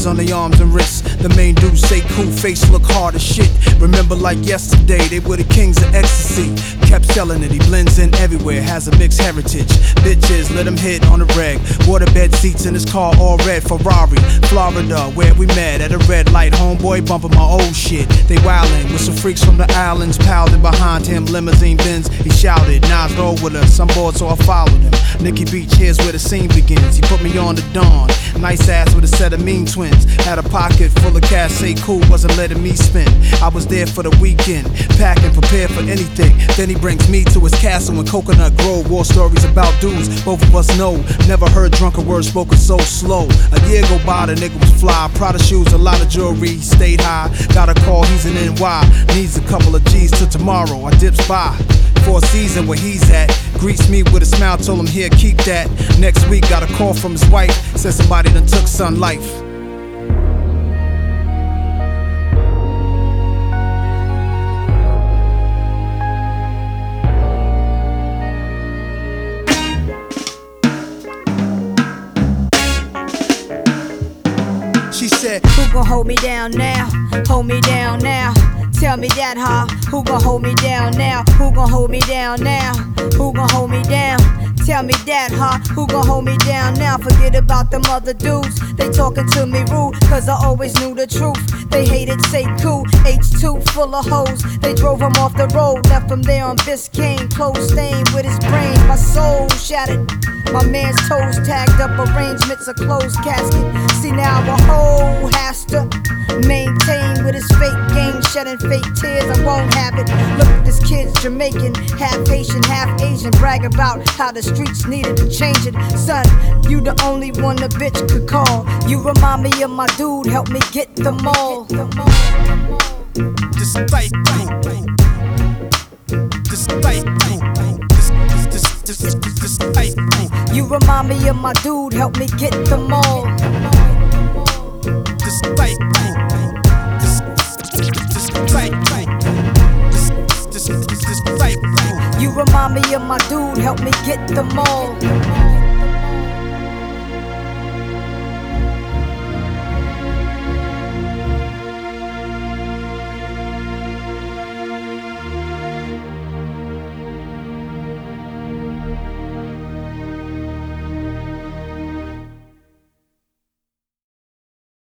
chains on their arms and wrists. The main dudes say cool, face look hard as shit. Remember like yesterday, they were the kings of ecstasy. Kept selling it, he blends in everywhere, has a mixed heritage. Bitches, let him hit on the reg. Waterbed seats in his car, all red. Ferrari, Florida, where we met at a red light. Homeboy bumping my old shit. They wildin' with some freaks from the islands, piled in behind him, limousine Benz. He shouted, Nas roll with us, I'm bored so I followed him. Nikki Beach, here's where the scene begins. He put me on the dawn, nice ass with a set of mean twins. Had a pocket full of cash, say cool, wasn't letting me spend. I was there for the weekend, packing, prepared for anything. Then he brings me to his castle in Coconut Grove. War stories about dudes both of us know. Never heard drunken words spoken so slow. A year go by, the nigga was fly. Prada shoes, a lot of jewelry, he stayed high. Got a call, he's in NY. Needs a couple of G's till tomorrow. I dips by for a season where he's at. Greets me with a smile, told him here, keep that. Next week, got a call from his wife. Said somebody done took son life. She said, who gon' hold me down now? Hold me down now. Tell me that, huh? Who gon' hold me down now? Who gon' hold me down now? Who gon' hold me down? Tell me that, huh? Who gon' hold me down now? Forget about them other dudes. They talking to me rude, cause I always knew the truth. They hated say cool, H2 full of hoes. They drove him off the road, left him there on Biscayne. Clothes stained with his brain, my soul shattered. My man's toes tagged up, arrangements a closed casket. See now a hoe has to maintain with his fake game, shedding fake tears. I won't have it. Look at this kid's Jamaican, half Haitian, half Asian. Brag about how the streets needed to change it. Son, you the only one a bitch could call. You remind me of my dude, help me get the mall. You remind me of my dude, help me get the mall. You remind me of my dude, help me get the mall.